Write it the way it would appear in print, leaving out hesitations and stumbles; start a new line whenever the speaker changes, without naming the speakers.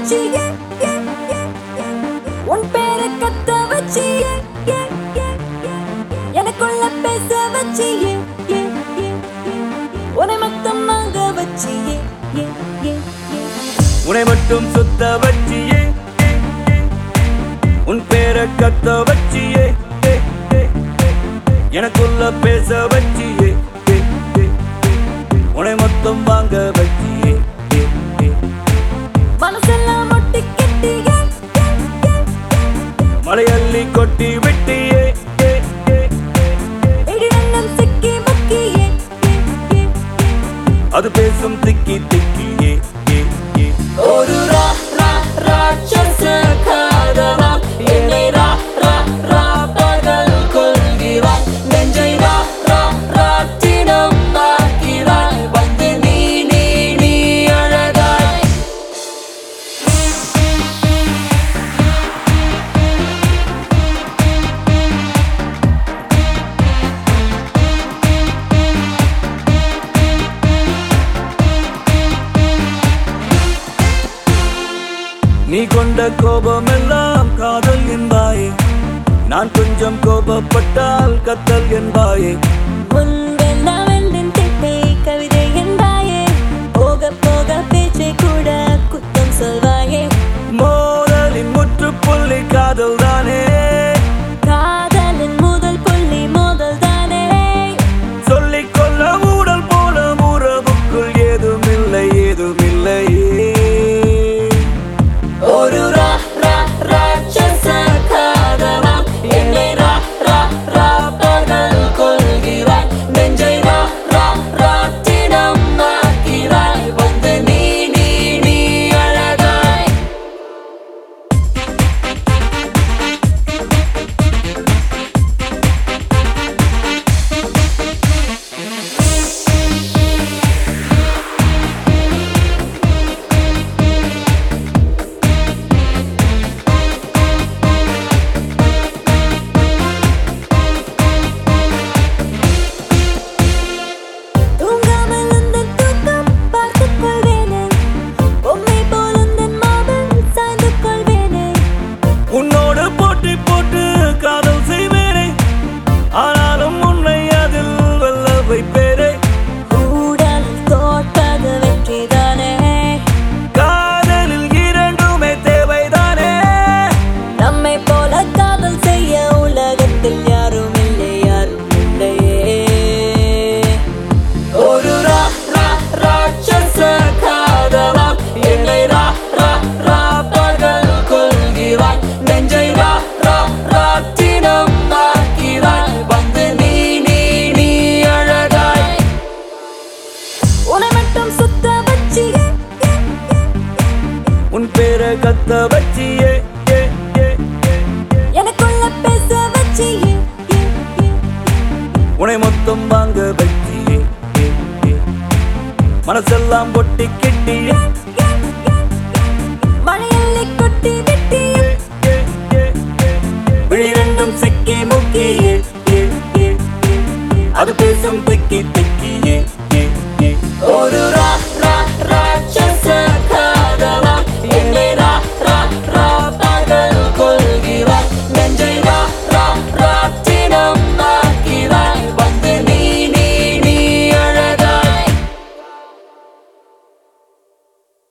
வச்சியே உன் பேரை கத்த வச்சியே எனக்குள்ள பேச வச்சியே உன்னை மட்டும் வாங்க வச்சியே
உன்னை மட்டும் சுத்த வச்சியே உன் பேரை கத்த வச்சியே எனக்குள்ள பேச வச்சியே உன்னை மட்டும் வாங்க வச்சியே
மனசெல்லாம் ஒட்டி கெட்டியே
மலையள்ளி கொட்டி விட்டியே
இடிவெண்ணம் சிக்கி முக்கியே
அது பேசும் திக்கி திக்கியே
ஒரு ராட்சச காதலா என்னை பகல் கொள்கிறாய் நெஞ்சை ராட்டினம் ஆக்கிறாய் வந்து நீ அழகாய்
நீ கொண்ட கோபமெல்லாம் காதல் என்பாயே நான் கொஞ்சம் கோபப்பட்டால் கத்தல் என்பாயே
முன்பெல்லாம் என் திட்டை கவிதை என்பாயே போக போக பேச்சை கூட குத்தம் சொல்வாயே
மோதலின் முற்றுப்புள்ளி காதல் தானே
காதலின் முதல் புள்ளி மோதல் தானே
சொல்லிக் கொள்ள ஊடல் போல உறவுக்குள் ஏதுமில்லை ஏதுமில்லையே
ஒரு ராட்சச காதலா என்னை பகல் கொள்கிறாய் நெஞ்சை ராட்டினம் ஆக்கிறாய் வந்து நீ அழகாய் தூங்காமல் உந்தன் தூக்கம் பார்த்துக் கொள்வேனே உம்மை போல் உந்தன் மாமல் சாய்ந்து கொள்வேனே
உன்னோடு போட்டி போட்டு காதல் செய்வேனே ஆனாலும் உன்னை அதில் வெல்ல வைப்பேனே
ஊடல் தோற்பது வெற்றிதானே
காதலில் இரண்டுமே தேவைதானே
நம்மை போல காதல் செய்ய உலகத்தில் யாரும் இல்லையே ஒரு ராட்சச காதலா என்னை பகல் கொள்கிறாய் நெஞ்சை ராட்டினம் ஆக்கிறாய் வந்து நீ அழகாய் உன்னை மட்டும் சுத்த வச்சியே
உன் பேரை கத்த வச்சியே
எனக்குள்ள பேச வச்சியே
உன்னை மொத்தம் வாங்க வச்சியே மனசெல்லாம் பொட்டி கெட்டியே